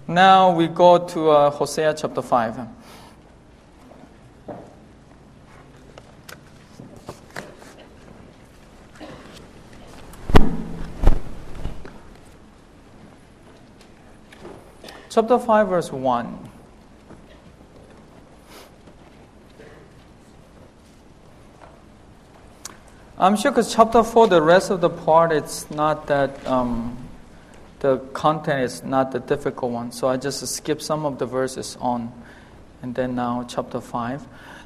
Now we go to Hosea chapter 5. Chapter 5, verse 1. I'm sure because chapter 4, the rest of the part, it's not that, the content is not the difficult one. So I just skip some of the verses on. And then now chapter 5.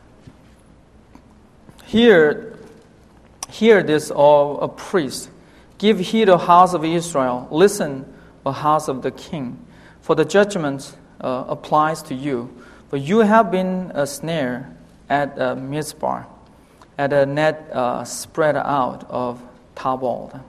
Here there's a priest. Give heed, O house of Israel. Listen, O house of the king. For the judgment applies to you. For you have been a snare at Mizpah, at a net spread out of Tabor.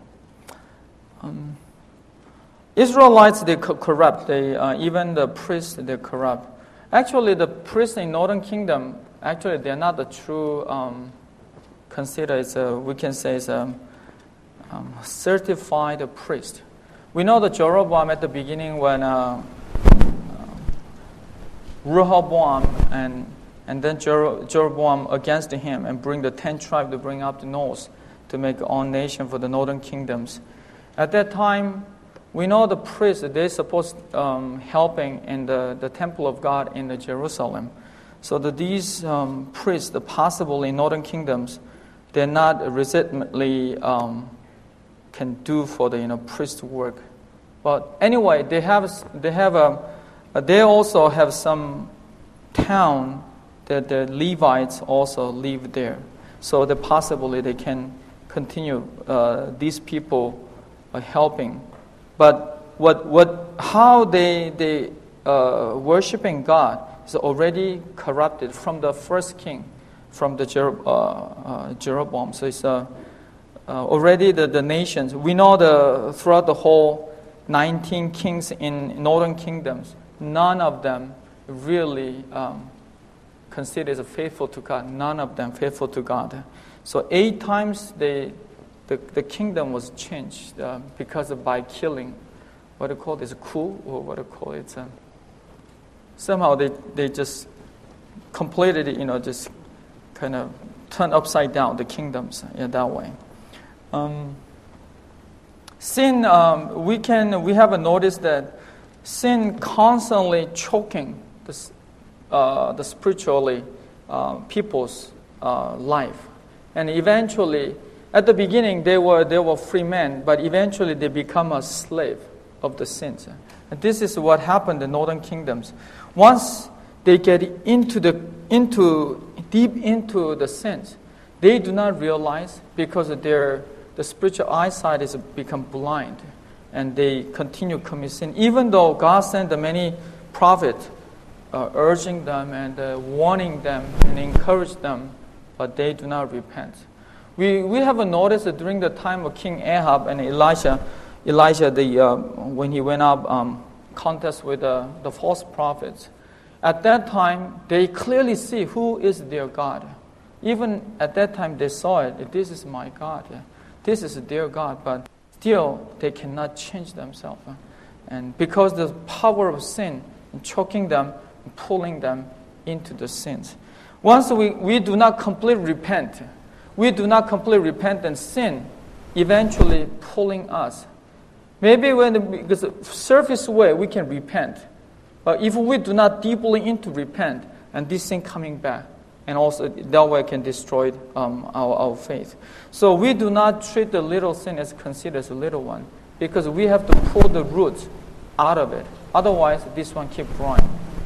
Israelites, they corrupt. They even the priests, they corrupt. Actually, the priests in Northern Kingdom, actually, they're not the true. Consider it's we can say it's a certified priest. We know that Jeroboam at the beginning when Rehoboam and then Jeroboam against him and bring the 10 tribes to bring up the north to make one nation for the northern kingdoms. At that time, we know the priests, they're supposed helping in the temple of God in the Jerusalem. So that these priests, possible in northern kingdoms, they're not legitimately can do for the priest work. But anyway, they also have some town that the Levites also live there. So that possibly they can continue these people helping. But how they worshiping God is already corrupted from the first king, from the Jeroboam. So it's already the nations. We know throughout the whole 19 kings in northern kingdoms, none of them really considered as faithful to God. None of them faithful to God. So 8 times the kingdom was changed because of by killing. What do you call this? Coup, or what do you call it? Somehow they just completed it. Just kind of turned upside down the kingdoms that way. Sin, we have noticed that sin constantly choking the spiritually people's life, and eventually, at the beginning they were free men, but eventually they become a slave of the sins. And this is what happened in northern kingdoms. Once they get deep into the sins, they do not realize because the spiritual eyesight is become blind, and they continue commit sin. Even though God sent the many prophets urging them and warning them and encourage them, but they do not repent. We have noticed that during the time of King Ahab and Elijah, when he went up contest with the false prophets, at that time they clearly see who is their God. Even at that time they saw it. This is my God. This is their God, but still they cannot change themselves. And because the power of sin choking them, pulling them into the sins. Once we do not completely repent, and sin eventually pulling us. Maybe because the surface way we can repent, but if we do not deeply into repent, and this sin coming back, and also that way can destroy our faith. So we do not treat the little sin as considered as a little one, because we have to pull the roots out of it. Otherwise, this one keep growing.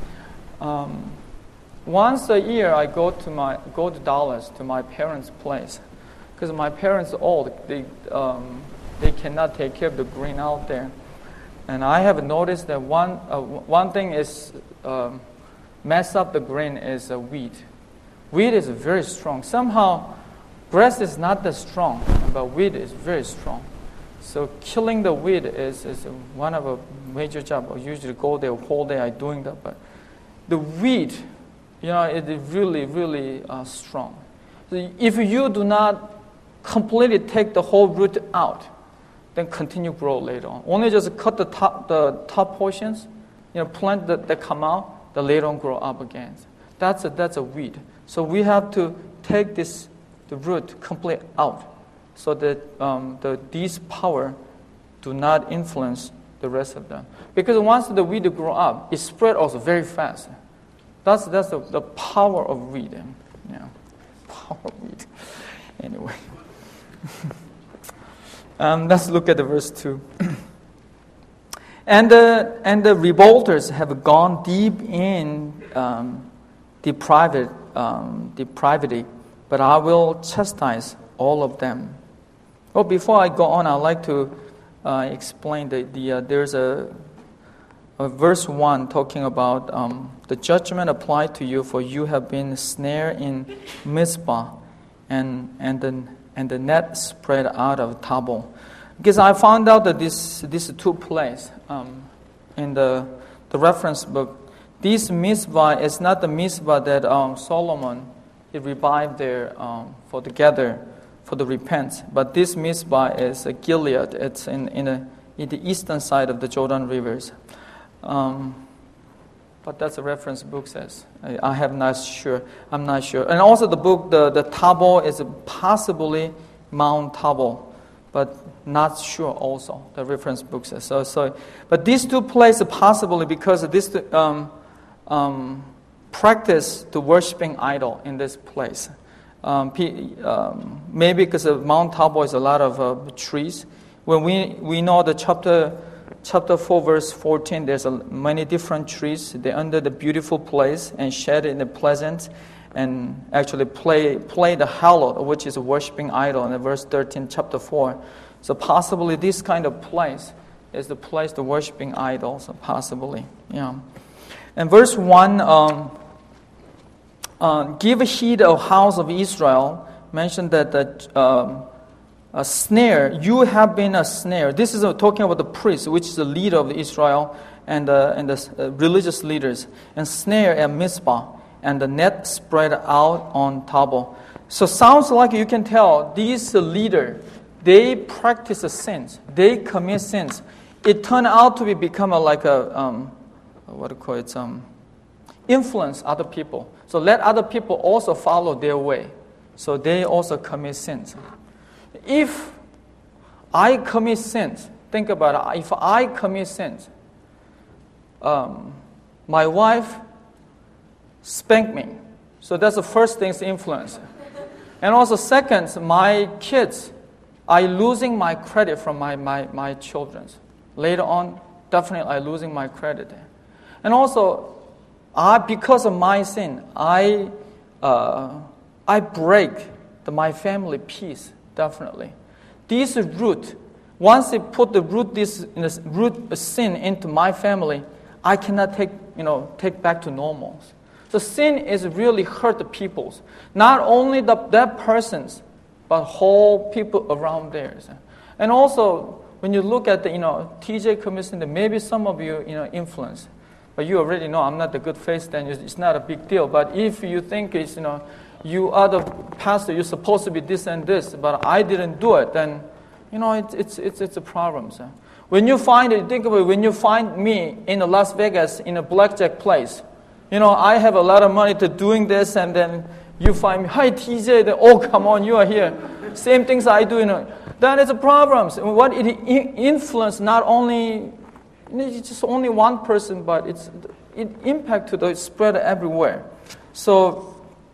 Once a year, I go to Dallas to my parents' place, because my parents are old. They cannot take care of the green out there, and I have noticed that one thing is mess up the green is weed. Weed is very strong. Somehow, grass is not that strong, but weed is very strong. So killing the weed is one of a major job. I usually go there whole day. I'm doing that, but the weed, it is really, really strong. So if you do not completely take the whole root out, then continue grow later on. Only just cut the top portions, plant that come out, that later on grow up again. That's a weed. So we have to take the root completely out, so that these power do not influence the rest of them. Because once the weed grow up, it spread also very fast. That's the power of weed. Yeah, power of weed. Anyway, let's look at the verse 2. And the revolters have gone deep in depravity, but I will chastise all of them. Well, before I go on, I'd like to explain there's a verse 1 talking about the judgment applied to you, for you have been snared in Mizpah, and the net spread out of Tabor. Because I found out that this took place in the reference book. This Mizpah is not the Mizpah that Solomon he revived there for the repent. But this Mizpah is Gilead. It's in the eastern side of the Jordan rivers. But that's a reference book says. I'm not sure. And also the book, the Tabor is possibly Mount Tabor, but not sure also, the reference book says. But these two places possibly because of this practice to worshiping idol in this place. Maybe because of Mount Tabor is a lot of trees. When we know the chapter 4 verse 14, there's many different trees. They're under the beautiful place and shed in the pleasant, and actually play the hallowed, which is a worshiping idol in verse 13, chapter 4. So possibly this kind of place is the place to worshiping idols, possibly. Yeah. And verse 1, give heed, O house of Israel, mentioned that a snare, you have been a snare. This is talking about the priest, which is the leader of Israel and the religious leaders. And snare at Mizpah, and the net spread out on Tabor. So sounds like you can tell these leaders, they practice sins. They commit sins. It turned out to become influence other people. So let other people also follow their way. So they also commit sins. If I commit sins, think about it. If I commit sins, my wife spanked me. So that's the first thing's influence. And also second, my kids are losing my credit from my children. Later on, definitely I'm losing my credit. And also, because of my sin, I break my family peace, definitely. This root, once they put the root sin into my family, I cannot take back to normal. So sin is really hurt the peoples, not only that persons, but whole people around theirs. And also, when you look at the TJ commission, maybe some of you influence, but you already know I'm not the good face. Then it's not a big deal. But if you think it's you are the pastor, you're supposed to be this and this, but I didn't do it, then it's a problem. So when you find it, think about it. When you find me in Las Vegas in a blackjack place, I have a lot of money to doing this, and then you find me, hi TJ, then, oh come on, you are here. Same things I do, then it's a problem. So what it influence not only, it's just only one person, but it impact to the spread everywhere. So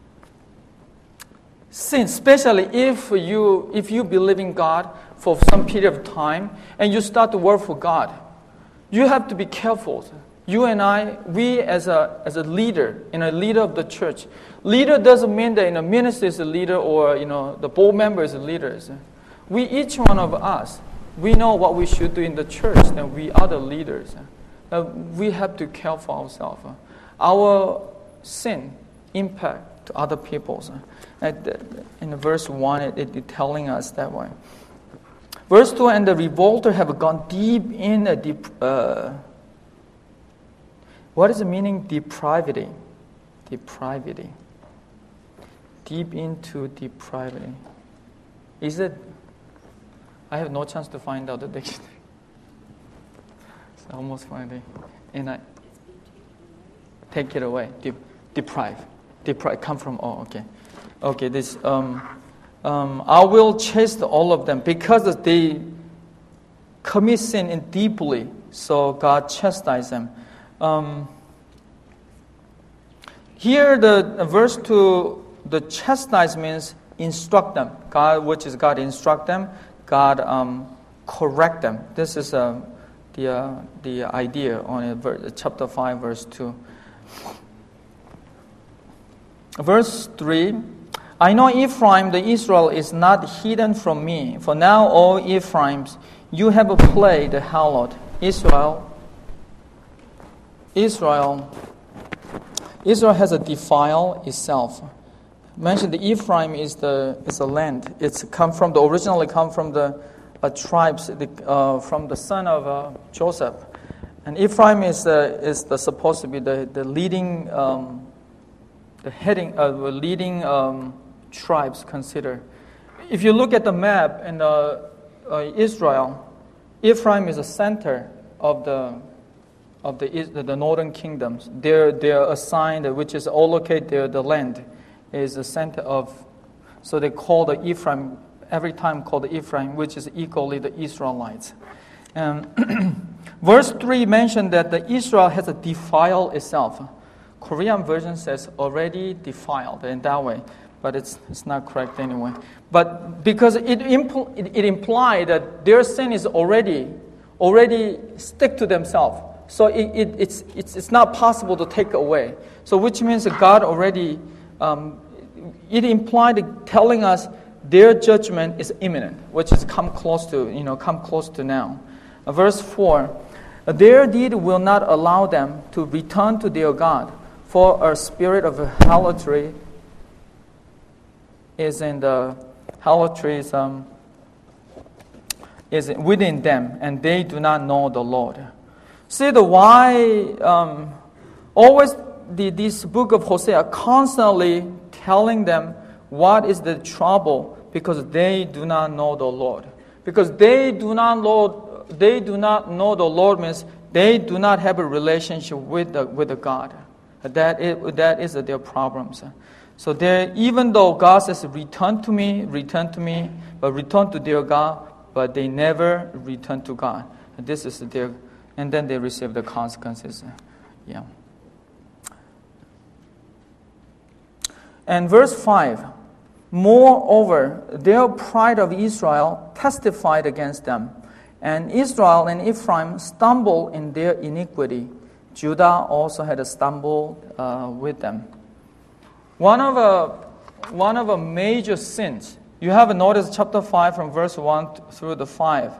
sin, especially if you believe in God for some period of time and you start to work for God, you have to be careful. You and we as a leader, a leader of the church. Leader doesn't mean that a minister is a leader or the board member is a leader. We, each one of us, we know what we should do in the church, and we are the leaders. We have to care for ourselves. Our sin impact to other people. In verse 1, it telling us that way. Verse 2, and the revolter have gone deep in a deep. What is the meaning depravity? Depravity. Deep into depravity. Is it? I have no chance to find out the dictionary. It's almost Friday. And It's Take it away. Deprive. Come from all. Okay. Okay. This. I will chasten all of them because they commit sin deeply. So God chastised them. Here, the verse 2, the chastise means instruct them. God, which is God, instruct them. God correct them. This is the idea on chapter 5, verse 2. Verse 3, I know Ephraim, the Israel, is not hidden from me. For now, O Ephraim, you have played the harlot. Israel has defiled itself. Mentioned the Ephraim is the land. It's originally come from the tribes from the son of Joseph, and Ephraim is supposed to be the leading leading tribes considered. If you look at the map in Israel, Ephraim is the center of the northern kingdoms. They're assigned, which is all located there. The land is the center of. So they call the Ephraim every time called the Ephraim, which is equally the Israelites. Verse 3 mentioned that the Israel has defiled itself. Korean version says already defiled in that way, but it's not correct anyway. But because it implied that their sin is already stick to themselves, so it's not possible to take away. So which means that God already it implied telling us their judgment is imminent, which is come close to now. Verse 4, their deed will not allow them to return to their God, for a spirit of harlotry is within them, and they do not know the Lord. See the why always this book of Hosea constantly telling them what is the trouble, because they do not know the Lord. Because they do not know the Lord means they do not have a relationship with the God. That is their problems. So even though God says, return to me, but return to their God, but they never return to God. This is and then they receive the consequences. Yeah. And verse 5, moreover, their pride of Israel testified against them, and Israel and Ephraim stumbled in their iniquity. Judah also had stumbled with them. One of a major sins. You have noticed chapter 5 from verse 1 through the 5.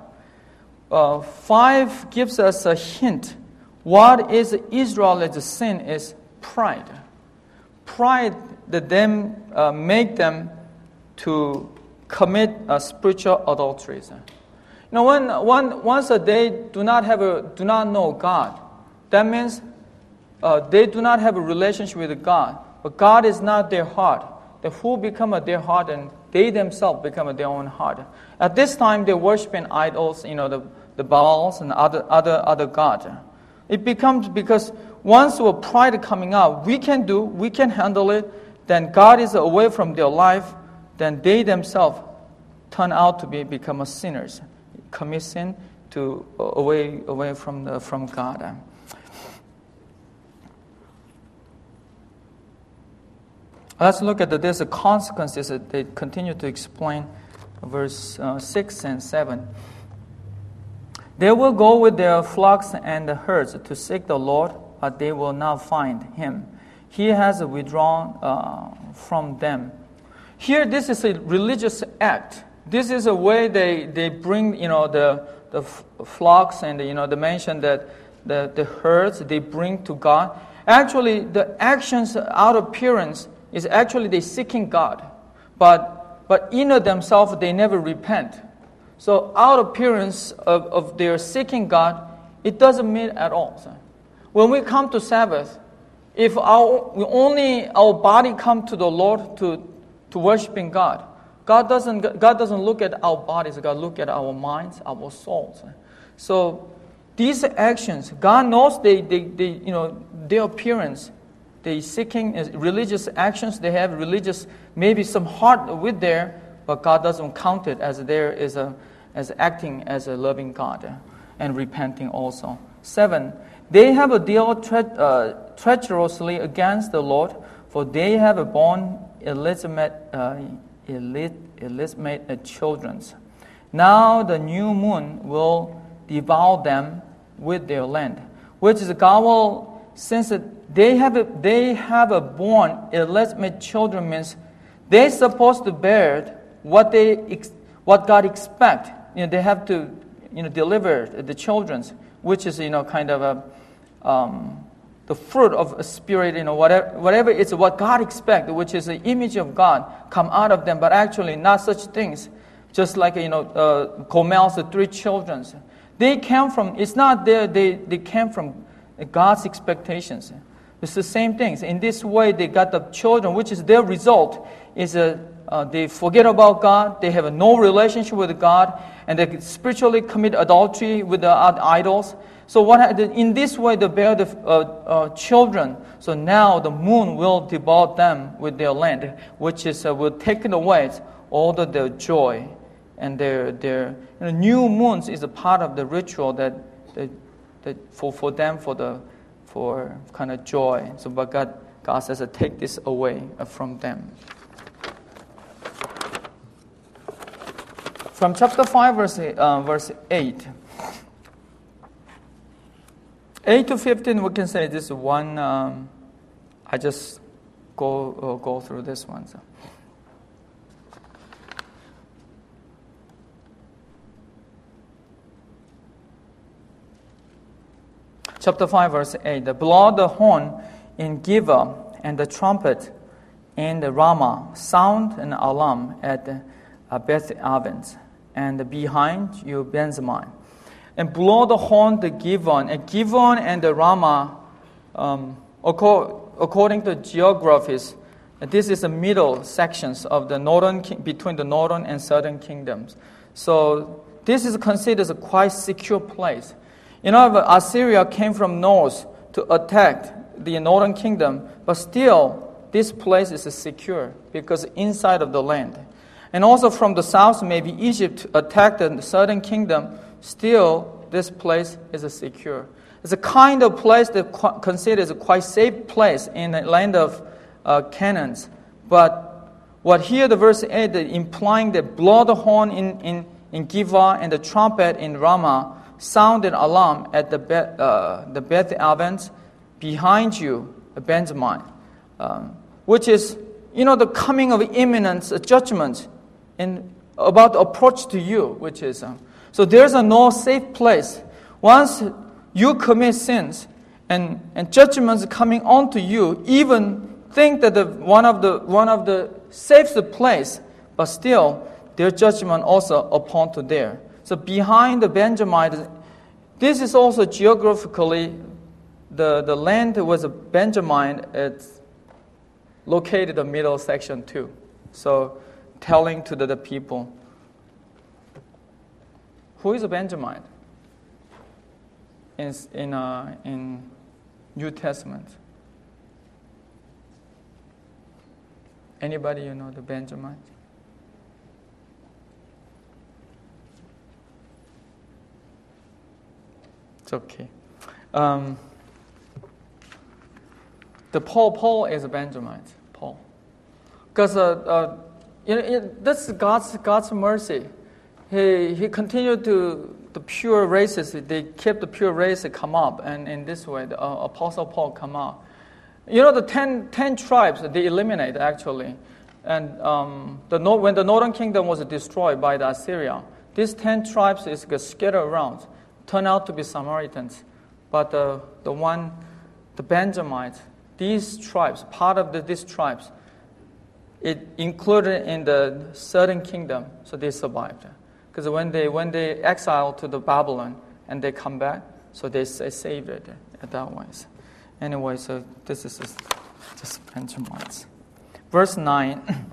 5 gives us a hint. What is Israel's sin is pride. Pride that then make them to commit spiritual adulteries. Once they do not know God, that means they do not have a relationship with God. But God is not their heart. The who become their heart, and they themselves become their own heart. At this time, they're worshiping idols, the Baals and other gods. It becomes because once the pride coming out, we can handle it. Then God is away from their life. Then they themselves turn out to become sinners, commit sin to away from God. Let's look at there's consequences that they continue to explain, verse 6 and 7. They will go with their flocks and herds to seek the Lord, but they will not find him. He has withdrawn from them. Here, this is a religious act. This is a way they bring, the flocks and, they mention that the herds they bring to God. Actually, the actions out of appearance is actually they seeking God, but in themselves they never repent. So out of appearance of their seeking God, it doesn't mean at all. When we come to Sabbath, if our body come to the Lord to worshiping God, God doesn't look at our bodies. God look at our minds, our souls. So these actions, God knows their appearance They seeking religious actions. They have religious, maybe some heart with there, but God doesn't count it as there is as acting as a loving God and repenting also. 7, they have a deal treacherously against the Lord, for they have borne illegitimate children. Now the new moon will devour them with their land, which is God will, since they have born illegitimate children, means they're supposed to bear what God expects. They have to deliver the children, which is kind of the fruit of a spirit, whatever it's what God expects, which is the image of God, come out of them, but actually not such things. Just like Gomel's 3 children, they came from. It's not there. They came from God's expectations. It's the same things. In this way, they got the children, which is their result. Is they forget about God. They have no relationship with God, and they spiritually commit adultery with the idols. So in this way, they bear the children. So now the moon will devour them with their land, which is will take away all their joy. And their new moons is a part of the ritual that for them for kind of joy. So, but God says, take this away from them. From chapter 5, verse 8. 8 to 15, we can say this one. I just go through this one. So. Chapter 5, verse 8. Blow the horn in Gibeah and the trumpet in the Ramah. Sound an alarm at Beth Avens, and behind you Benjamin. And blow the horn to Gibeon. And Gibeon and the Ramah, according to geographies, this is the middle sections of the between the northern and southern kingdoms. So this is considered a quite secure place. Assyria came from north to attack the northern kingdom, but still this place is secure because inside of the land. And also from the south, maybe Egypt attacked the southern kingdom, still this place is secure. It's a kind of place that considered a quite safe place in the land of Canaan. But what here the verse 8 implying that blow the horn in Gibeah and the trumpet in Ramah, sound an alarm at the Beth Avens, behind you, Benjamin, which is, the coming of imminent judgment and about the approach to you, which is, so there's no safe place. Once you commit sins and judgments coming onto you, even think that one of the safest place, but still their judgment also upon to there. So behind the Benjamite, this is also geographically, the land was a Benjamin. It's located in the middle section too. So telling to the people, who is a Benjamin in New Testament? Anybody the Benjamin? It's okay. The Paul is a Benjamin. Paul, because that's God's mercy. He continued to the pure races. They kept the pure race come up, and in this way, the Apostle Paul come out. The 10 tribes they eliminate actually, and when the northern kingdom was destroyed by the Assyria, these 10 tribes is scattered around. Turn out to be Samaritans, but the Benjamites, these tribes, part of these tribes, it included in the southern kingdom, so they survived. Because when they exiled to the Babylon and they come back, so they saved it that way. Anyway, so this is just Benjamites. Verse 9.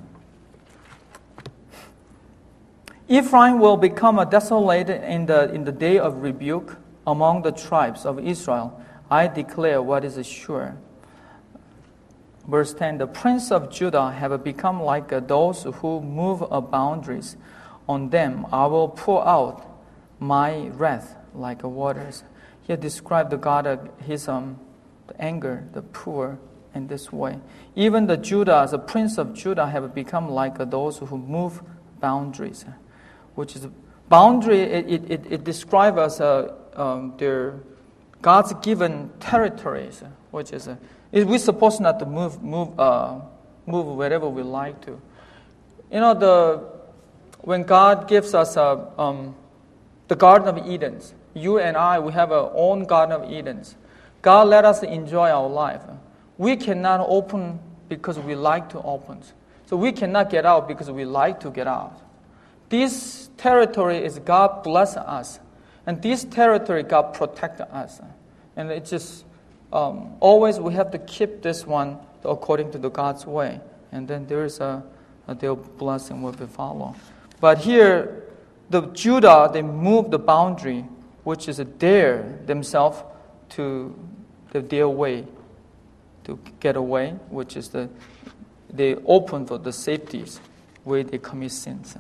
Ephraim will become a desolate in the day of rebuke among the tribes of Israel. I declare what is sure. Verse 10, the prince of Judah have become like those who move boundaries. On them I will pour out my wrath like waters. He described the God, his the anger, the poor in this way. Even the Judah, the prince of Judah, have become like those who move boundaries, which is boundary. It describes as their God's given territories, which is we're supposed not to move wherever we like to. You know, when God gives us the Garden of Eden, you and I, we have our own Garden of Eden. God let us enjoy our life. We cannot open because we like to open. So we cannot get out because we like to get out. This territory is God bless us. And this territory God protect us. And it just, always we have to keep this one according to the God's way. And then there is their blessing will be follow. But here, the Judah, they move the boundary, which is their themselves to their way, to get away, which is they open for the safeties where they commit sins.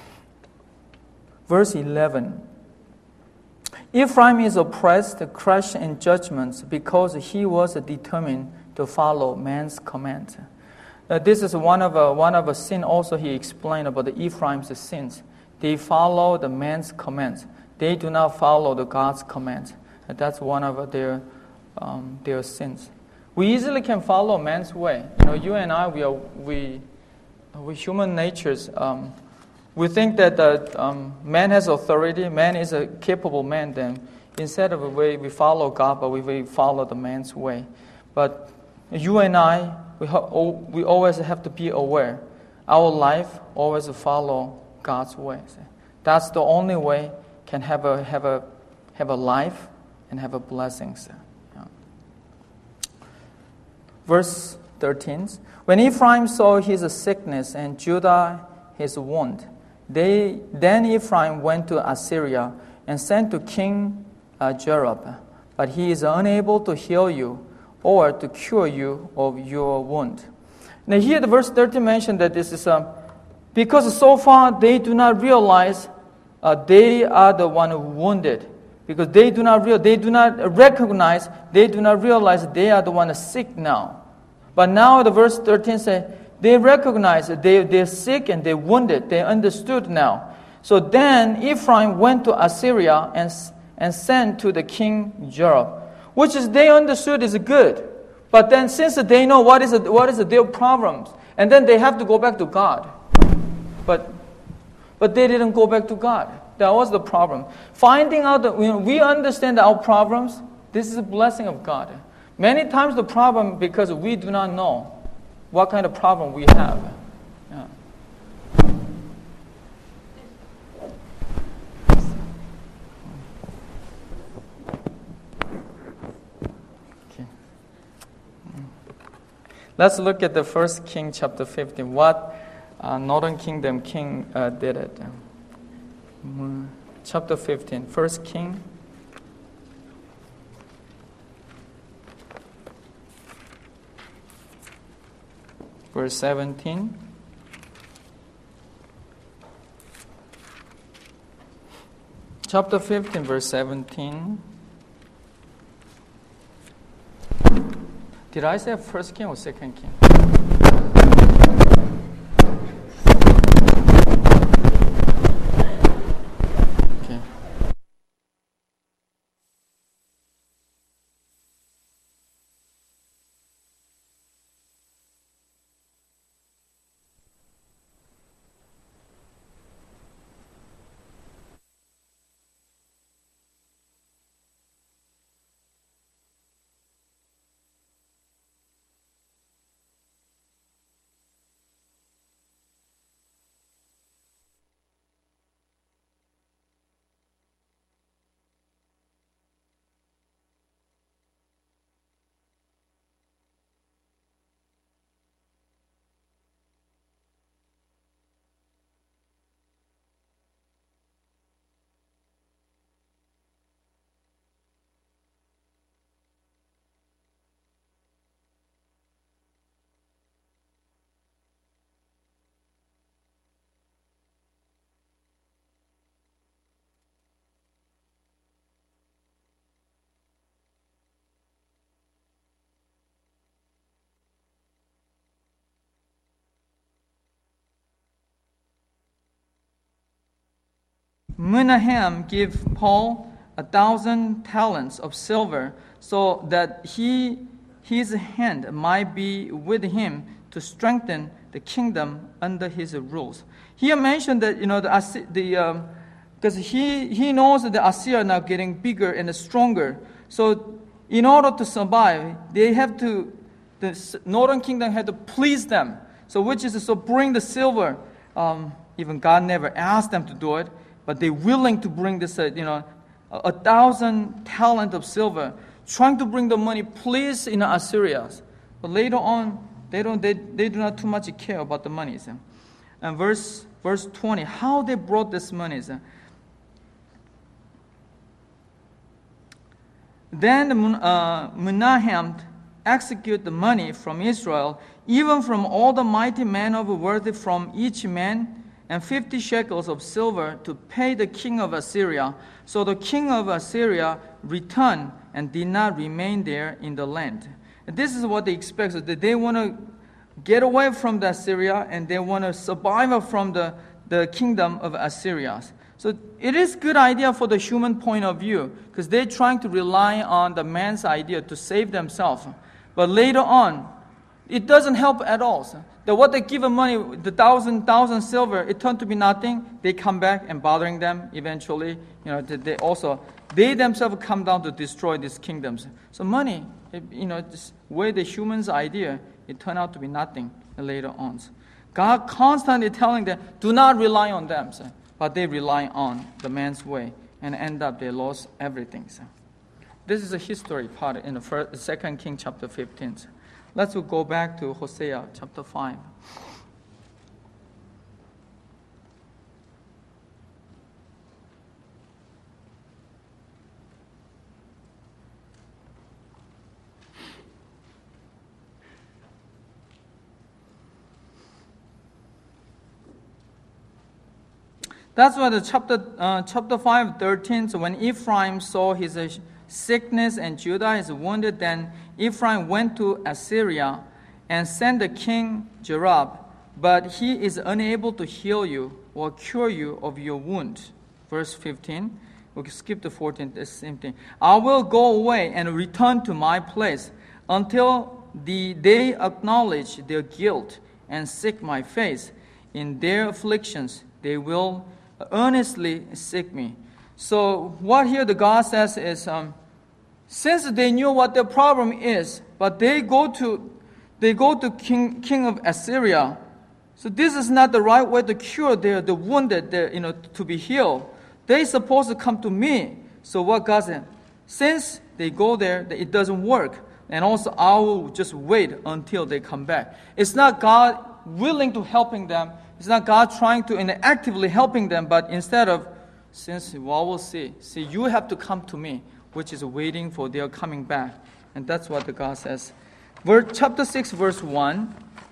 Verse 11. Ephraim is oppressed, crushed in judgments because he was determined to follow man's command. This is one of a sin also he explained about the Ephraim's sins. They follow the man's commands. They do not follow the God's commands. That's one of their sins. We easily can follow man's way. You know, you and I, we human natures. We think that man has authority. Man is a capable man. Then instead of a way we follow God, but we follow the man's way. But you and I, we always have to be aware. Our life always follow God's ways. That's the only way can have a life and have a blessings. Yeah. Verse 13. When Ephraim saw his sickness and Judah his wound, then Ephraim went to Assyria and sent to King Jerob, but he is unable to heal you or to cure you of your wound. Now here the verse 13 mentioned that this is because so far they do not realize they are the one who wounded, because they do not realize they are the one sick now. But now the verse 13 says they recognize that they're sick and they're wounded. They understood now. So then Ephraim went to Assyria and sent to the king Jerob, which is they understood is good. But then since they know what is their problems, and then they have to go back to God. But they didn't go back to God. That was the problem. Finding out that we understand our problems, this is a blessing of God. Many times the problem because we do not know what kind of problem we have. Yeah. Okay. Let's look at the 1 King chapter 15. What Northern Kingdom king did it. Chapter 15, 1 King. Verse 17. Chapter 15, verse 17. Did I say 1 King or 2 King? Okay. Menahem gave Paul 1,000 talents of silver so that his hand might be with him to strengthen the kingdom under his rules. Here mentioned that because he knows that the Assyria are now getting bigger and stronger. So in order to survive, the northern kingdom had to please them. So bring the silver. Even God never asked them to do it, but they're willing to bring this, 1,000 talent of silver, trying to bring the money, please, Assyrians. But later on, they do not too much care about the money. And verse 20, how they brought this money. Then Menahem executed the money from Israel, even from all the mighty men of worth from each man, and 50 shekels of silver to pay the king of Assyria. So the king of Assyria returned and did not remain there in the land. And this is what they expect, so that they want to get away from the Assyria and they want to survive from the kingdom of Assyria. So it is good idea for the human point of view because they're trying to rely on the man's idea to save themselves. But later on, it doesn't help at all. So that what they give them money, the 1,000 silver, it turned to be nothing. They come back and bothering them eventually. They themselves come down to destroy these kingdoms. So money, just way the human's idea, it turned out to be nothing later on. God constantly telling them, do not rely on them. So. But they rely on the man's way and end up they lost everything. So. This is a history part in the 2 Kings chapter 15. Let's go back to Hosea chapter 5. That's why the chapter 5, 13. So when Ephraim saw his sickness and Judah is wounded, then Ephraim went to Assyria and sent the king Jerub, but he is unable to heal you or cure you of your wound. Verse 15. We can skip to 14. The same thing. I will go away and return to my place until they acknowledge their guilt and seek my face. In their afflictions, they will earnestly seek me. So what here the God says is, since they knew what their problem is, but they go to king of Assyria. So this is not the right way to cure the wounded, to be healed. They're supposed to come to me. So what God said, since they go there, it doesn't work. And also I will just wait until they come back. It's not God willing to helping them. It's not God trying to actively helping them, but instead of, we'll see, you have to come to me, which is waiting for their coming back. And that's what the God says. Chapter 6, verse 1.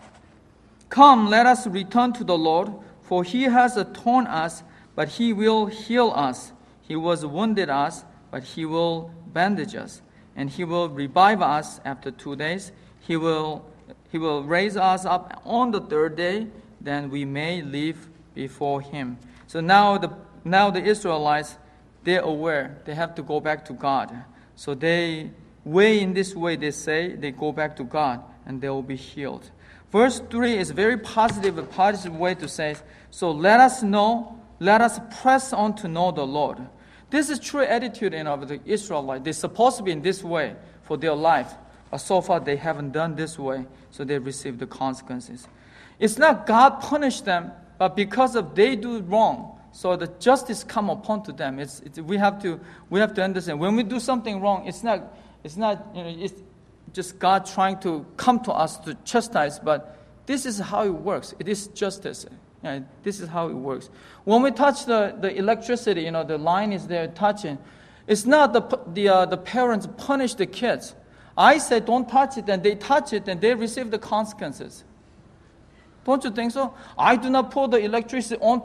Come, let us return to the Lord, for he has torn us, but he will heal us. He was wounded us, but he will bandage us. And he will revive us after 2 days. He will raise us up on the third day, then we may live before him. So now the Israelites, they're aware they have to go back to God. So in this way they say they go back to God and they will be healed. Verse 3 is very positive way to say, so let us press on to know the Lord. This is true attitude of the Israelites. They're supposed to be in this way for their life. But so far they haven't done this way, so they receive the consequences. It's not God punish them, but because of they do wrong, so the justice come upon to them. We have to understand when we do something wrong. It's not it's just God trying to come to us to chastise. But this is how it works. It is justice. This is how it works. When we touch the electricity, the line is there touching. It's not the parents punish the kids. I say don't touch it, and they touch it, and they receive the consequences. Don't you think so? I do not pour the electricity on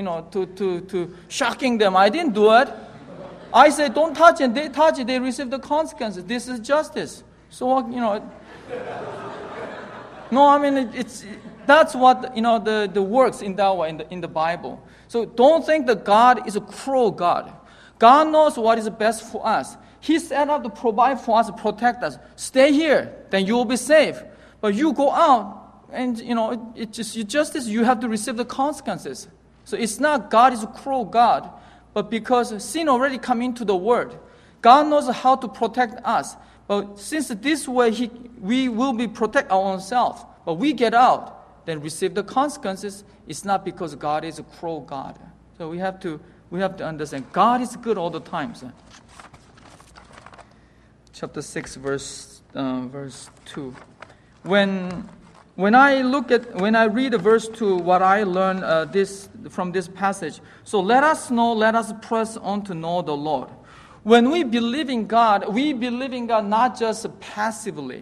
to shocking them. I didn't do it. I say don't touch it, they touch it, they receive the consequences. This is justice. So, no, I mean, that's what, the works in that way in the Bible. So don't think that God is a cruel God. God knows what is best for us. He set up to provide for us, to protect us. Stay here, then you will be safe. But you go out, and it's just justice. You have to receive the consequences. So it's not God is a cruel God, but because sin already come into the world, God knows how to protect us. But since this way we will be protect our own self, but we get out, then receive the consequences. It's not because God is a cruel God. So we have to understand God is good all the time. So. Chapter 6, verse 2. When I read verse 2, what I learn from this passage. So let us press on to know the Lord. When we believe in God not just passively.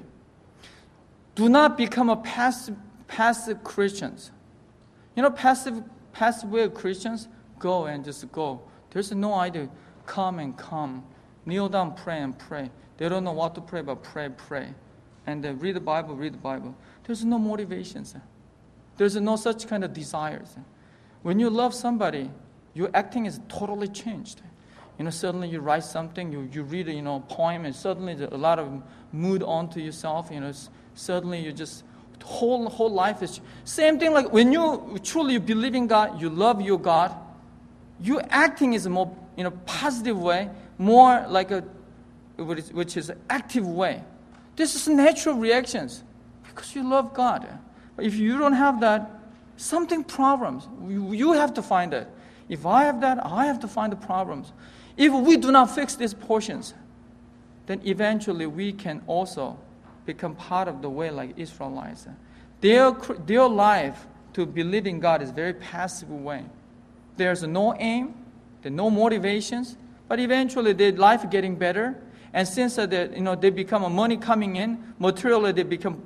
Do not become a passive Christians. Passive way Christians go and just go. There's no idea. Come. Kneel down, pray and pray. They don't know what to pray, but pray. And then read the Bible. There's no motivations. There's no such kind of desires. When you love somebody, your acting is totally changed. Suddenly you write something, you read a poem, and suddenly a lot of mood onto yourself. Suddenly you just whole life is same thing. Like when you truly believe in God, you love your God, your acting is more positive way, more like which is an active way. This is natural reactions because you love God. But if you don't have that, something problems. You have to find it. If I have that, I have to find the problems. If we do not fix these portions, then eventually we can also become part of the way like Israelites. Their life to believe in God is very passive way. There's no aim, there's no motivations, but eventually their life getting better. And since they become money coming in, materially they become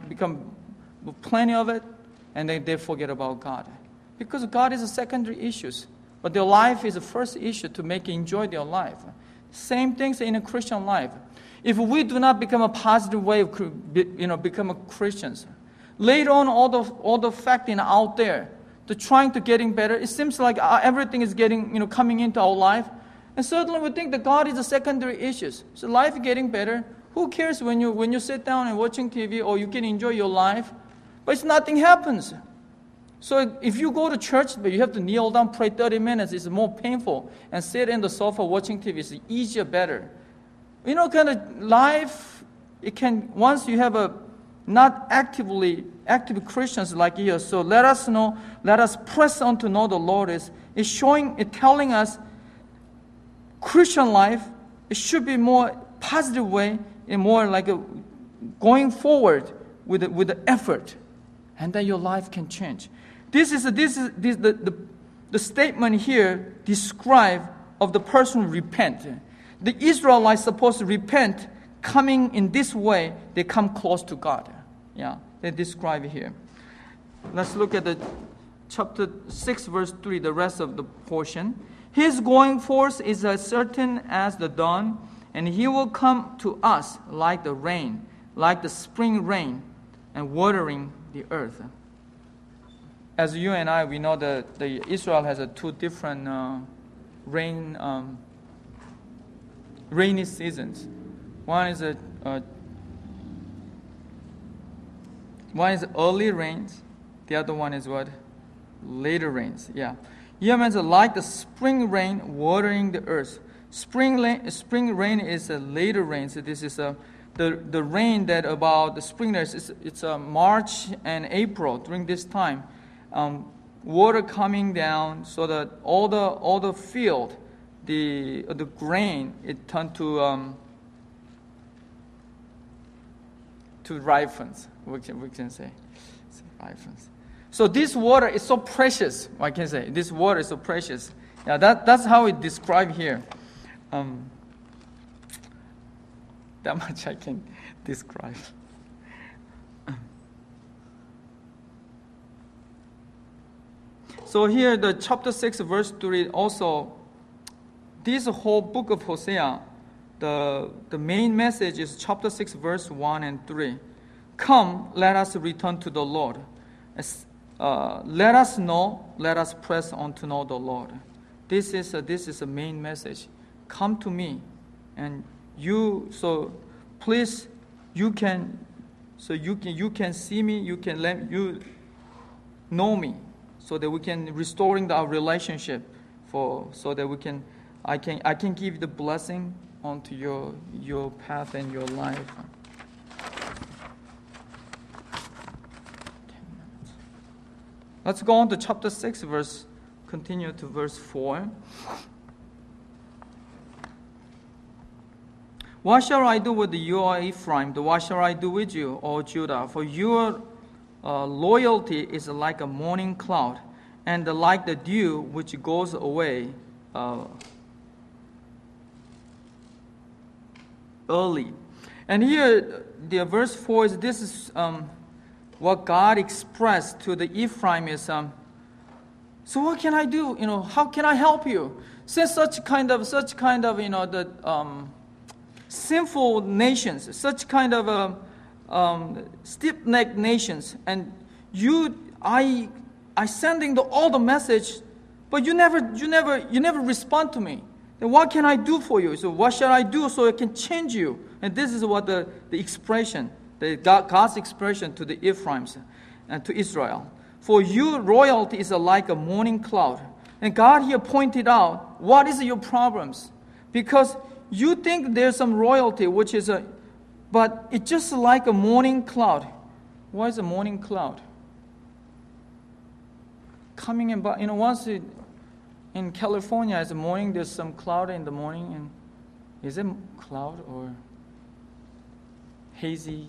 plenty of it, and they forget about God. Because God is a secondary issue. But their life is the first issue to make enjoy their life. Same things in a Christian life. If we do not become a positive way of become a Christians, later on all the facting out there, the trying to getting better, it seems like everything is getting coming into our life, and suddenly we think that God is a secondary issue. So life is getting better. Who cares when you sit down and watching TV or you can enjoy your life, but nothing happens. So if you go to church, but you have to kneel down, pray 30 minutes, it's more painful. And sit in the sofa watching TV is easier, better. Kind of life, it can, once you have a not active Christians like here. So let us press on to know the Lord is telling us Christian life, it should be more positive way and more like going forward with the effort. And then your life can change. The statement here describe of the person who repent. The Israelites supposed to repent, coming in this way, they come close to God. Yeah, they describe here. Let's look at the chapter 6, verse 3, the rest of the portion. His going forth is as certain as the dawn, and he will come to us like the rain, like the spring rain, and watering the earth. As you and I, we know that Israel has two different rainy seasons. One is early rains. The other one is what? Later rains. Yeah. Here means like the spring rain watering the earth. Spring rain is a later rain. So this is the rain that about the spring. It's March and April during this time. Water coming down so that all the field, the grain, it turned to ripens. We can say ripens. So this water is so precious. I can say this water is so precious. Yeah, that's how it described here. That much I can describe. So here, the chapter 6, verse 3, also, this whole book of Hosea, the main message is chapter 6, verse 1 and 3. Come, let us return to the Lord. let us press on to know the Lord. This is a main message. Come to me, and please, you can see me, you can let you know me, so that we can restoring our relationship, so that I can give the blessing onto your path and your life. Let's go on to chapter 6, continue to verse 4. What shall I do with you, O Ephraim? What shall I do with you, O Judah? For your loyalty is like a morning cloud, and like the dew which goes away early. And here, the verse 4 is what God expressed to the Ephraim is, so what can I do? How can I help you? Since such kind of the sinful nations, such kind of stiff-necked nations, and I sending all the message, but you never respond to me. Then what can I do for you? So what shall I do so I can change you? And this is what the expression, God's expression to the Ephraimites and to Israel. For your royalty is like a morning cloud. And God here pointed out, what is your problems? Because you think there's some royalty, but it's just like a morning cloud. What is a morning cloud? Coming in, but once in California, it's morning, there's some cloud in the morning, and is it cloud or hazy?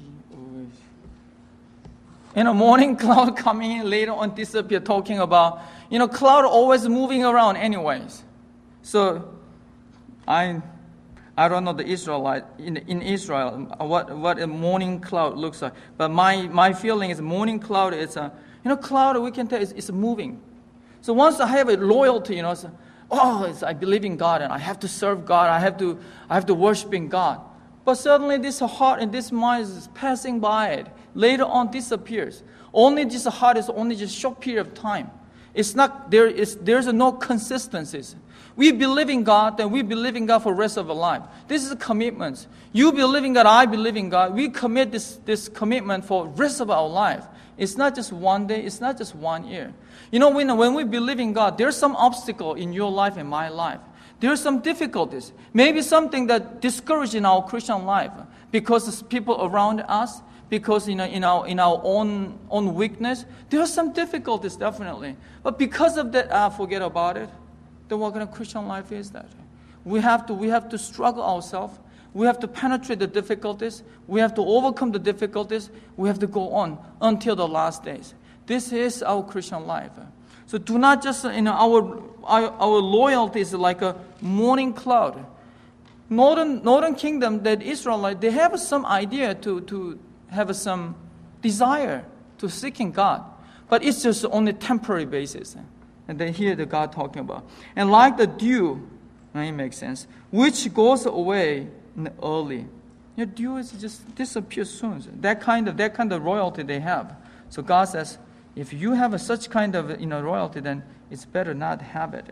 Or morning cloud coming in, later on disappear, talking about, cloud always moving around anyways. So, I don't know the Israelite in Israel what a morning cloud looks like, but my feeling is morning cloud is cloud we can tell it's moving. So once I have a loyalty, I believe in God and I have to serve God, I have to worship in God. But suddenly this heart and this mind is passing by it. Later on disappears. Only this heart is only just short period of time. It's not there's no consistencies. We believe in God, then we believe in God for the rest of our life. This is a commitment. You believe in God, I believe in God. We commit this commitment for the rest of our life. It's not just one day, it's not just 1 year. When we believe in God, there's some obstacle in your life and my life. There's some difficulties. Maybe something that discourages in our Christian life because of people around us, because in our own weakness. There are some difficulties, definitely. But because of that, forget about it. Then what kind of Christian life is that? We have to struggle ourselves. We have to penetrate the difficulties. We have to overcome the difficulties. We have to go on until the last days. This is our Christian life. So do not just, our loyalty is like a morning cloud. Northern kingdom, that Israelite, they have some idea to have some desire to seeking God. But it's just on a temporary basis. And then here the God talking about. And like the dew, it makes sense, which goes away early. Dew is just disappears soon. That kind of royalty they have. So God says, if you have such kind of royalty, then it's better not have it.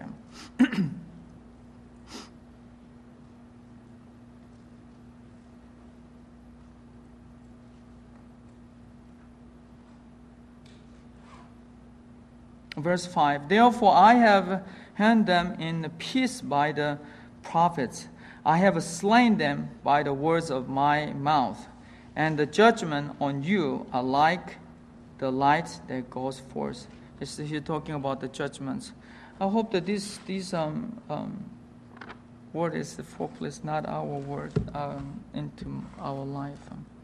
Verse 5, therefore I have hanged them in peace by the prophets. I have slain them by the words of my mouth. And the judgment on you are like the light that goes forth. It's here talking about the judgments. I hope that these word is the focus, not our word, into our life.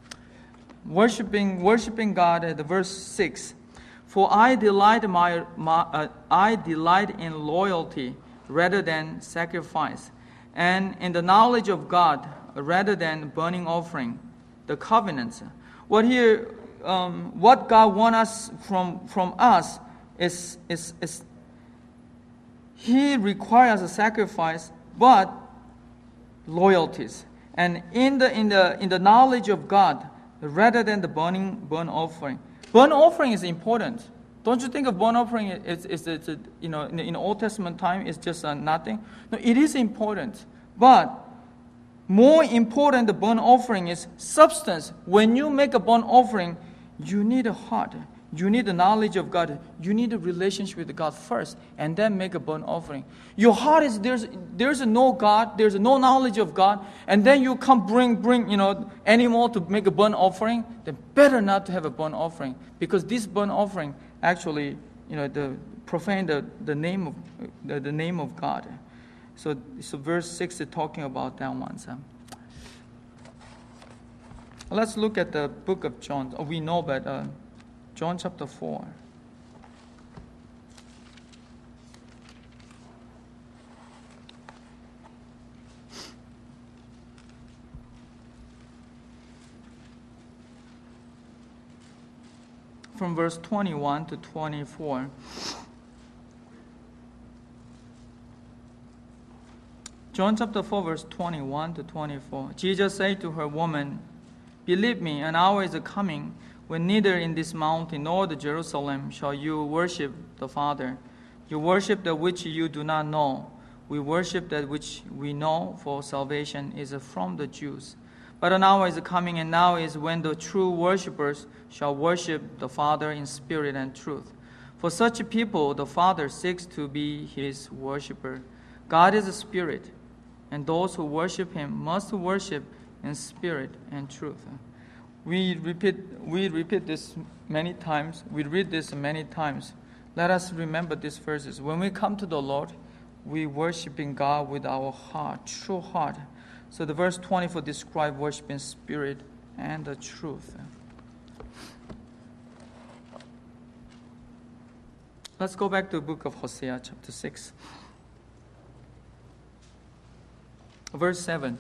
Worshiping God at the verse 6. For I delight in loyalty rather than sacrifice, and in the knowledge of God rather than burning offering, the covenants. What God wants from us is He requires a sacrifice, but loyalties, and in the knowledge of God rather than the burnt offering. Burnt offering is important. Don't you think a burnt offering is in Old Testament time it's just nothing? No, it is important. But more important, the burnt offering is substance. When you make a burnt offering, you need a heart. You need the knowledge of God. You need a relationship with God first, and then make a burnt offering. Your heart is there's no God, there's no knowledge of God, and then you come bring animal to make a burnt offering. Then better not to have a burnt offering, because this burnt offering actually profane the name of God. So verse 6 is talking about that one. So let's look at the book of John. We know that. John chapter 4. From verse 21 to 24. John chapter 4, verse 21 to 24. Jesus said to her, "Woman, believe me, an hour is coming when neither in this mountain nor the Jerusalem shall you worship the Father. You worship that which you do not know. We worship that which we know, for salvation is from the Jews. But an hour is coming, and now is when the true worshippers shall worship the Father in spirit and truth. For such people the Father seeks to be his worshipper. God is a spirit, and those who worship him must worship in spirit and truth." We repeat this many times. We read this many times. Let us remember these verses. When we come to the Lord, we worshiping God with our heart, true heart. So the verse 24 describe worship in spirit and the truth. Let's go back to the book of Hosea, chapter 6. Verse 7.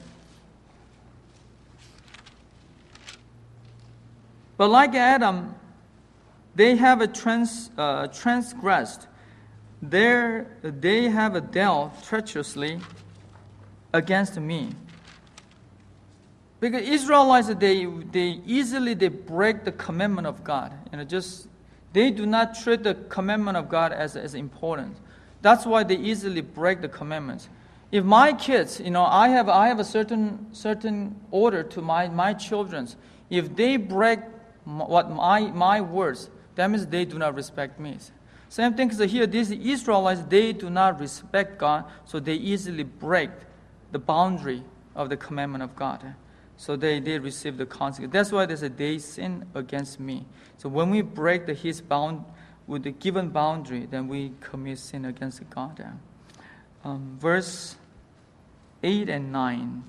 But like Adam, they have transgressed. They have dealt treacherously against me. Because Israelites, they easily break the commandment of God. They do not treat the commandment of God as important. That's why they easily break the commandments. If my kids, I have a certain order to my children. If they break my words, that means they do not respect me. Same thing is here. These Israelites, they do not respect God, so they easily break the boundary of the commandment of God. So they receive the consequence. That's why they say they sin against me. So when we break his bound with the given boundary, then we commit sin against God. Verse 8 and 9.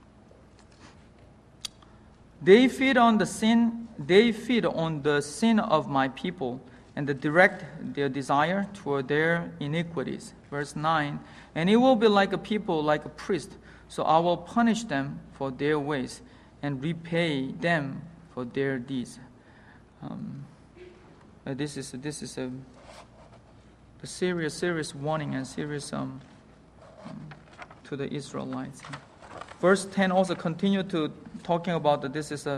They feed on the sin of my people, and they direct their desire toward their iniquities. Verse 9. And it will be like a people, like a priest. So I will punish them for their ways and repay them for their deeds. This is a serious warning and serious to the Israelites. Verse 10 also continue to talking about that this is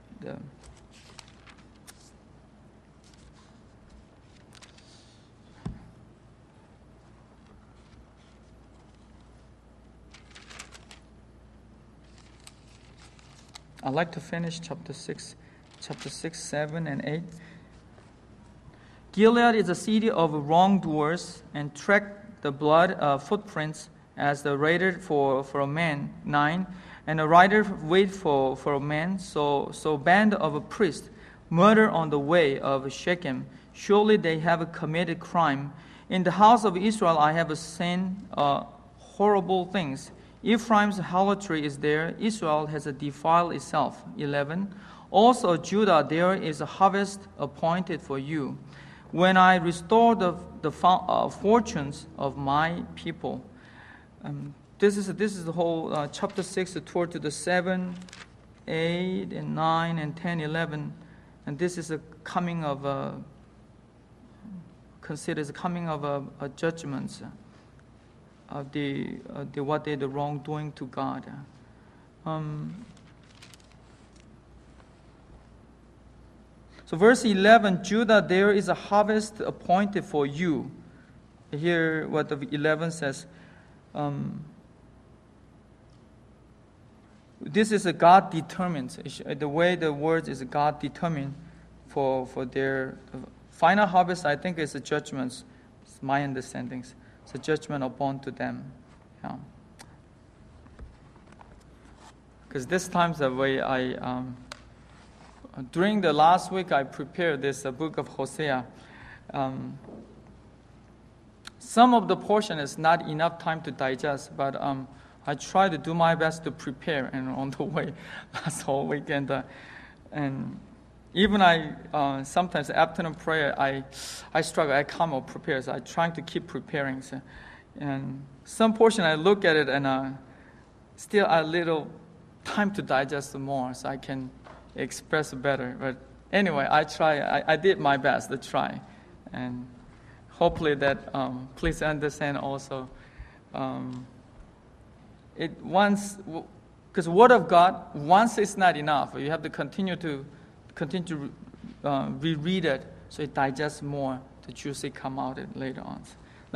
I'd like to finish chapter 6, 7, and 8. Gilead is a city of wrongdoers, and track the blood footprints as the rider for a man. 9. And a rider wait for a man, so band of a priest murder on the way of Shechem. Surely they have committed crime. In the house of Israel I have seen horrible things. Ephraim's harlotry is there. Israel has defiled itself. 11. Also Judah, there is a harvest appointed for you, when I restore the fortunes of my people. This is the whole chapter 6 toward to the 7, 8, and 9, and 10, 11. And this is a coming of considers a coming of a judgment of the wrongdoing to God. So verse 11, Judah, there is a harvest appointed for you. Here what the 11 says. This is a God determined. The way the word is God determined for their final harvest. I think is a judgment. It's my understanding. It's a judgment upon to them. Yeah. Because this time the way I during the last week I prepared this book of Hosea. Some of the portion is not enough time to digest, but I try to do my best to prepare, and on the way last whole weekend, and even I sometimes afternoon prayer I struggle. I come up prepared. So I trying to keep preparing. So, and some portion I look at it and still a little time to digest more, so I can express better. But anyway, I try. I did my best to try, and hopefully that please understand also. It once, because Word of God once is not enough. You have to continue to reread it so it digests more. The juicy come out later on.